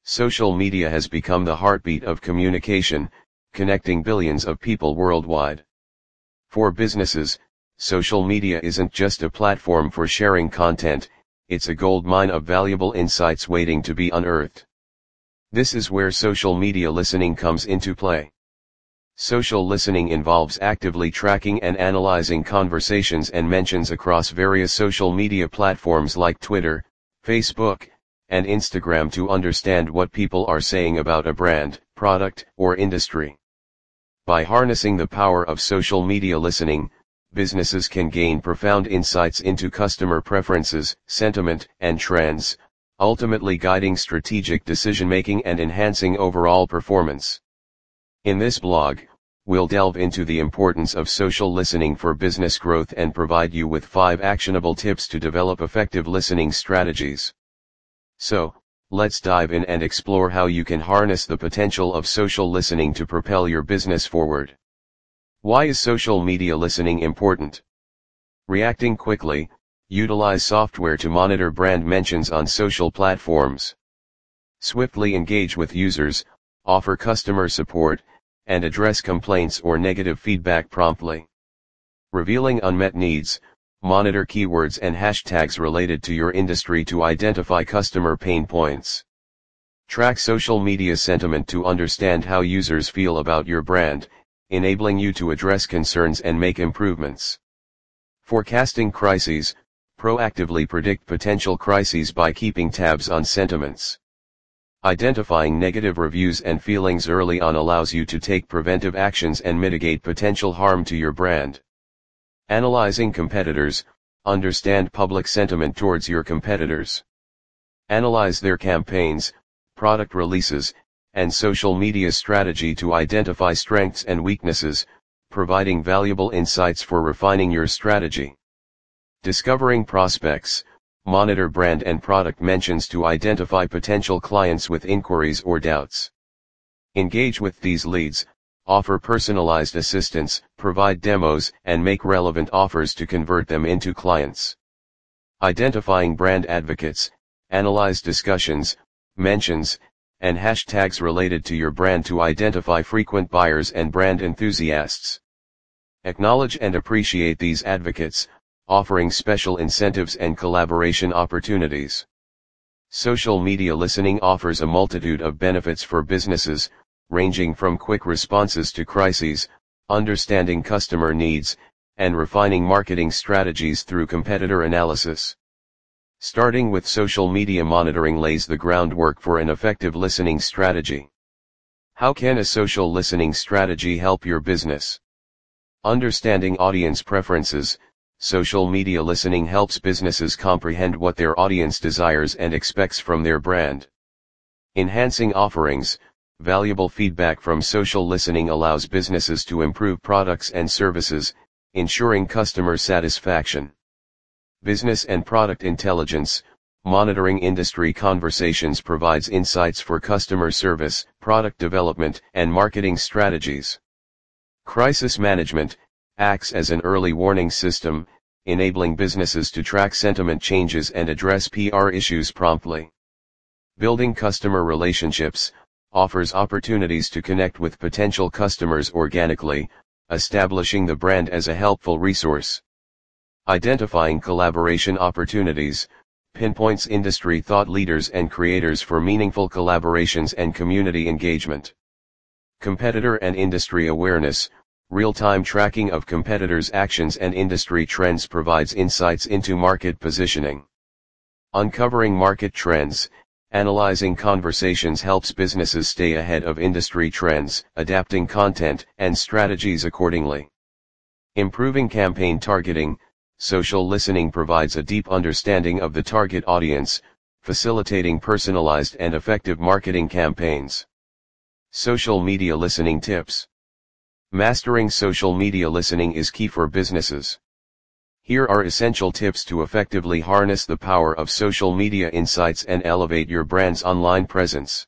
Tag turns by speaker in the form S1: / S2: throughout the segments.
S1: Social media has become the heartbeat of communication, connecting billions of people worldwide. For businesses, social media isn't just a platform for sharing content, it's a goldmine of valuable insights waiting to be unearthed. This is where social media listening comes into play. Social listening involves actively tracking and analyzing conversations and mentions across various social media platforms like Twitter, Facebook, and Instagram to understand what people are saying about a brand, product, or industry. By harnessing the power of social media listening, businesses can gain profound insights into customer preferences, sentiment, and trends, ultimately guiding strategic decision-making and enhancing overall performance. In this blog, we'll delve into the importance of social listening for business growth and provide you with 5 actionable tips to develop effective listening strategies. So, let's dive in and explore how you can harness the potential of social listening to propel your business forward. Why is social media listening important? Reacting quickly, utilize software to monitor brand mentions on social platforms. Swiftly engage with users, offer customer support, and address complaints or negative feedback promptly. Revealing unmet needs, monitor keywords and hashtags related to your industry to identify customer pain points. Track social media sentiment to understand how users feel about your brand, enabling you to address concerns and make improvements. Forecasting crises, proactively predict potential crises by keeping tabs on sentiments. Identifying negative reviews and feelings early on allows you to take preventive actions and mitigate potential harm to your brand. Analyzing competitors, understand public sentiment towards your competitors. Analyze their campaigns, product releases, and social media strategy to identify strengths and weaknesses, providing valuable insights for refining your strategy. Discovering prospects, monitor brand and product mentions to identify potential clients with inquiries or doubts. Engage with these leads, offer personalized assistance, provide demos, and make relevant offers to convert them into clients. Identifying brand advocates, analyze discussions, mentions, and hashtags related to your brand to identify frequent buyers and brand enthusiasts. Acknowledge and appreciate these advocates, offering special incentives and collaboration opportunities. Social media listening offers a multitude of benefits for businesses, ranging from quick responses to crises, understanding customer needs, and refining marketing strategies through competitor analysis. Starting with social media monitoring lays the groundwork for an effective listening strategy. How can a social listening strategy help your business? Understanding audience preferences, social media listening helps businesses comprehend what their audience desires and expects from their brand. Enhancing offerings, valuable feedback from social listening allows businesses to improve products and services, ensuring customer satisfaction. Business and product intelligence, monitoring industry conversations provides insights for customer service, product development, and marketing strategies. Crisis management, acts as an early warning system, enabling businesses to track sentiment changes and address PR issues promptly. Building customer relationships, offers opportunities to connect with potential customers organically, establishing the brand as a helpful resource. Identifying collaboration opportunities, pinpoints industry thought leaders and creators for meaningful collaborations and community engagement. Competitor and industry awareness, real-time tracking of competitors' actions and industry trends provides insights into market positioning. Uncovering market trends, analyzing conversations helps businesses stay ahead of industry trends, adapting content and strategies accordingly. Improving campaign targeting, social listening provides a deep understanding of the target audience, facilitating personalized and effective marketing campaigns. Social media listening tips. Mastering social media listening is key for businesses. Here are essential tips to effectively harness the power of social media insights and elevate your brand's online presence.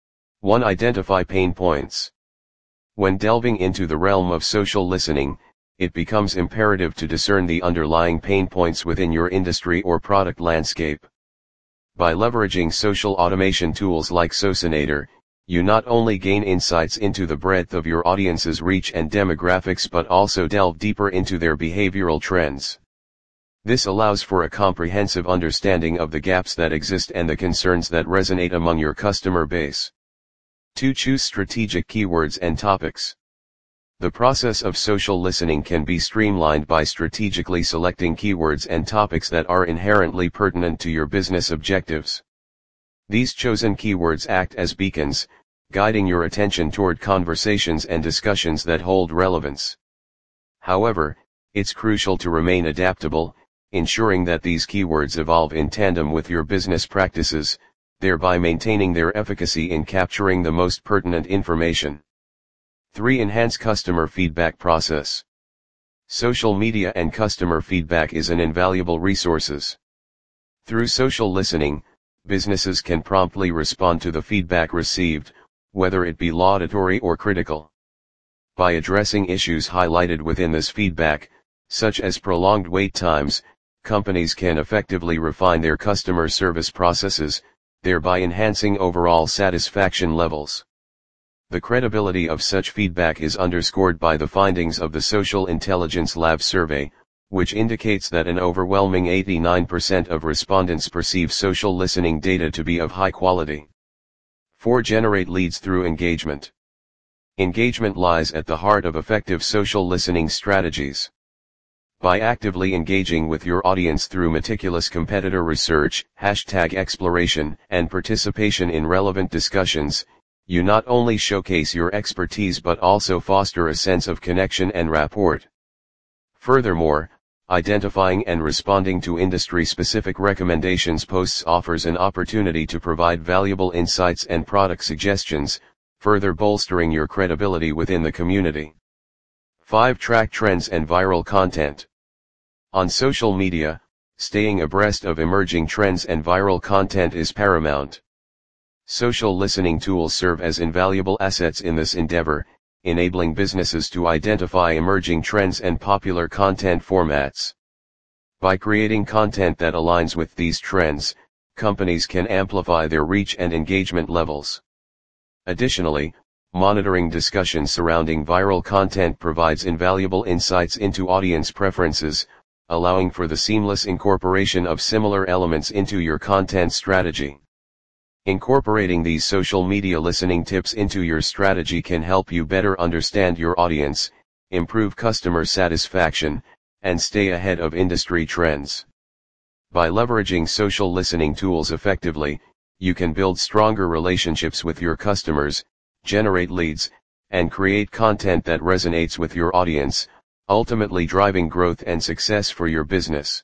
S1: 1. Identify pain points. When delving into the realm of social listening, it becomes imperative to discern the underlying pain points within your industry or product landscape. By leveraging social automation tools like Socinator, you not only gain insights into the breadth of your audience's reach and demographics but also delve deeper into their behavioral trends. This allows for a comprehensive understanding of the gaps that exist and the concerns that resonate among your customer base. 2. Choose strategic keywords and topics. The process of social listening can be streamlined by strategically selecting keywords and topics that are inherently pertinent to your business objectives. These chosen keywords act as beacons, guiding your attention toward conversations and discussions that hold relevance. However, it's crucial to remain adaptable, ensuring that these keywords evolve in tandem with your business practices, thereby maintaining their efficacy in capturing the most pertinent information. 3. Enhance customer feedback process. Social media and customer feedback is an invaluable resource. Through social listening, businesses can promptly respond to the feedback received, whether it be laudatory or critical. By addressing issues highlighted within this feedback, such as prolonged wait times, companies can effectively refine their customer service processes, thereby enhancing overall satisfaction levels. The credibility of such feedback is underscored by the findings of the Social Intelligence Lab survey, which indicates that an overwhelming 89% of respondents perceive social listening data to be of high quality. 4. Generate leads through engagement. Engagement lies at the heart of effective social listening strategies. By actively engaging with your audience through meticulous competitor research, hashtag exploration, and participation in relevant discussions, you not only showcase your expertise but also foster a sense of connection and rapport. Furthermore, identifying and responding to industry-specific recommendations posts offers an opportunity to provide valuable insights and product suggestions, further bolstering your credibility within the community. 5. Track trends and viral content. On social media, staying abreast of emerging trends and viral content is paramount. Social listening tools serve as invaluable assets in this endeavor, enabling businesses to identify emerging trends and popular content formats. By creating content that aligns with these trends, companies can amplify their reach and engagement levels. Additionally, monitoring discussions surrounding viral content provides invaluable insights into audience preferences, allowing for the seamless incorporation of similar elements into your content strategy. Incorporating these social media listening tips into your strategy can help you better understand your audience, improve customer satisfaction, and stay ahead of industry trends. By leveraging social listening tools effectively, you can build stronger relationships with your customers, generate leads, and create content that resonates with your audience, ultimately driving growth and success for your business.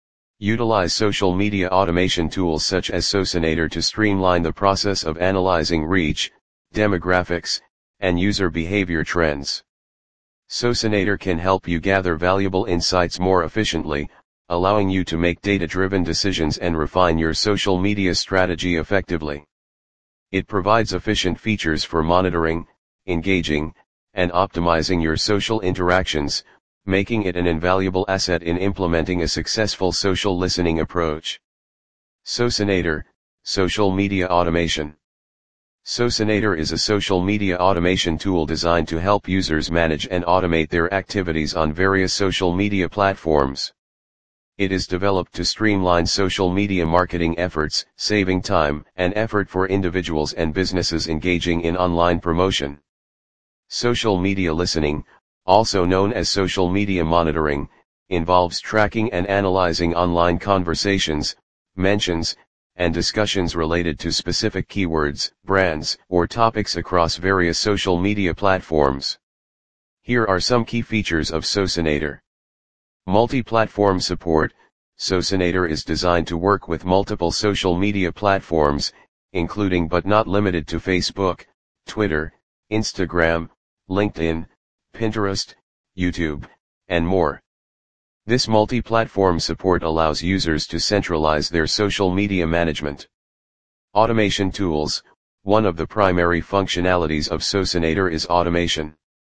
S1: Utilize social media automation tools such as Socinator to streamline the process of analyzing reach, demographics, and user behavior trends. Socinator can help you gather valuable insights more efficiently, allowing you to make data-driven decisions and refine your social media strategy effectively. It provides efficient features for monitoring, engaging, and optimizing your social interactions, making it an invaluable asset in implementing a successful social listening approach. Socinator, Social Media Automation. Socinator is a social media automation tool designed to help users manage and automate their activities on various social media platforms. It is developed to streamline social media marketing efforts, saving time and effort for individuals and businesses engaging in online promotion. Social media listening, also known as social media monitoring, involves tracking and analyzing online conversations, mentions, and discussions related to specific keywords, brands, or topics across various social media platforms. Here are some key features of Socinator. Multi-platform support. Socinator is designed to work with multiple social media platforms, including but not limited to Facebook, Twitter, Instagram, LinkedIn, Pinterest, YouTube, and more. This multi-platform support allows users to centralize their social media management. Automation tools. One of the primary functionalities of Socinator is automation.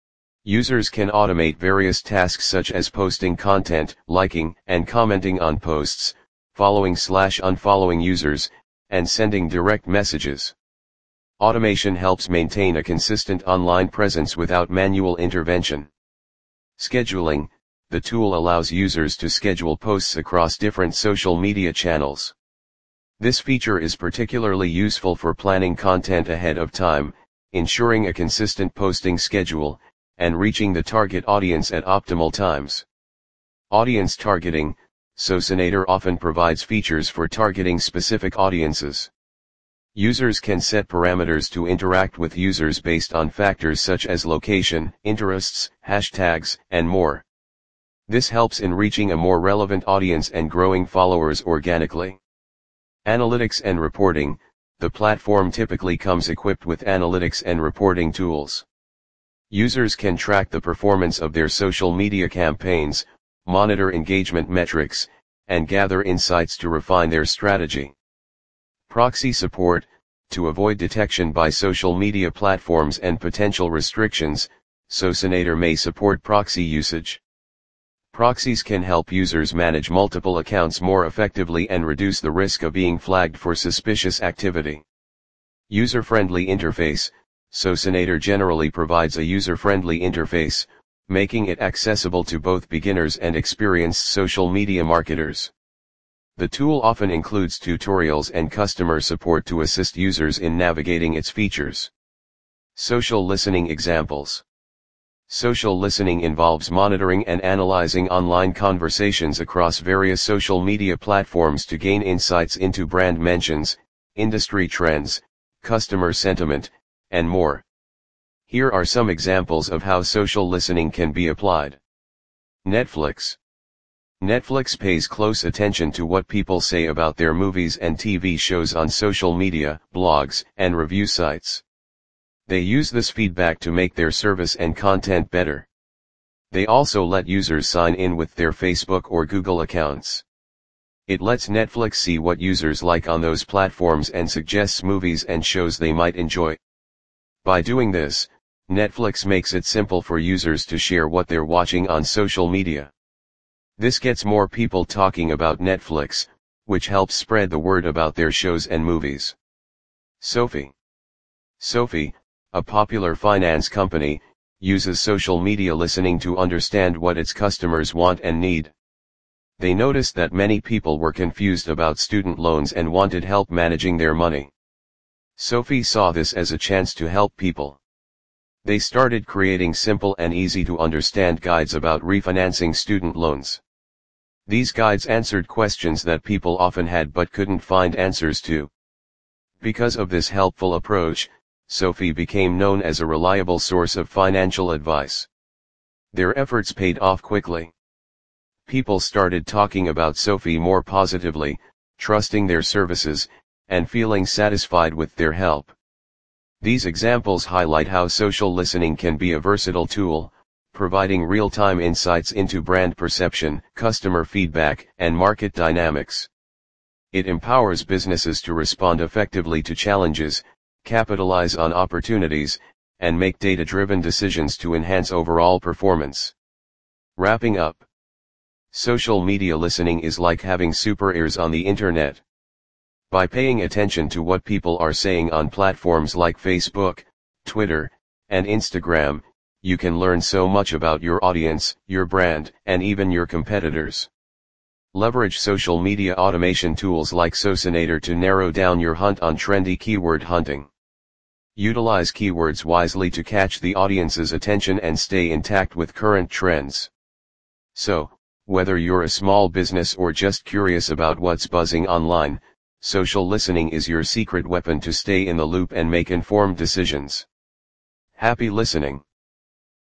S1: Users can automate various tasks such as posting content, liking and commenting on posts, following/unfollowing users, and sending direct messages. Automation helps maintain a consistent online presence without manual intervention. Scheduling, the tool allows users to schedule posts across different social media channels. This feature is particularly useful for planning content ahead of time, ensuring a consistent posting schedule, and reaching the target audience at optimal times. Audience targeting, Socinator often provides features for targeting specific audiences. Users can set parameters to interact with users based on factors such as location, interests, hashtags, and more. This helps in reaching a more relevant audience and growing followers organically. Analytics and reporting, the platform typically comes equipped with analytics and reporting tools. Users can track the performance of their social media campaigns, monitor engagement metrics, and gather insights to refine their strategy. Proxy support, to avoid detection by social media platforms and potential restrictions, Socinator may support proxy usage. Proxies can help users manage multiple accounts more effectively and reduce the risk of being flagged for suspicious activity. User-friendly interface, Socinator generally provides a user-friendly interface, making it accessible to both beginners and experienced social media marketers. The tool often includes tutorials and customer support to assist users in navigating its features. Social listening examples. Social listening involves monitoring and analyzing online conversations across various social media platforms to gain insights into brand mentions, industry trends, customer sentiment, and more. Here are some examples of how social listening can be applied. Netflix. Netflix pays close attention to what people say about their movies and TV shows on social media, blogs, and review sites. They use this feedback to make their service and content better. They also let users sign in with their Facebook or Google accounts. It lets Netflix see what users like on those platforms and suggests movies and shows they might enjoy. By doing this, Netflix makes it simple for users to share what they're watching on social media. This gets more people talking about Netflix, which helps spread the word about their shows and movies. Sophie. Sophie, a popular finance company, uses social media listening to understand what its customers want and need. They noticed that many people were confused about student loans and wanted help managing their money. Sophie saw this as a chance to help people. They started creating simple and easy to understand guides about refinancing student loans. These guides answered questions that people often had but couldn't find answers to. Because of this helpful approach, Sophie became known as a reliable source of financial advice. Their efforts paid off quickly. People started talking about Sophie more positively, trusting their services, and feeling satisfied with their help. These examples highlight how social listening can be a versatile tool, providing real-time insights into brand perception, customer feedback, and market dynamics. It empowers businesses to respond effectively to challenges, capitalize on opportunities, and make data-driven decisions to enhance overall performance. Wrapping up. Social media listening is like having super ears on the internet. By paying attention to what people are saying on platforms like Facebook, Twitter, and Instagram, you can learn so much about your audience, your brand, and even your competitors. Leverage social media automation tools like Socinator to narrow down your hunt on trendy keyword hunting. Utilize keywords wisely to catch the audience's attention and stay intact with current trends. So, whether you're a small business or just curious about what's buzzing online, social listening is your secret weapon to stay in the loop and make informed decisions. Happy listening.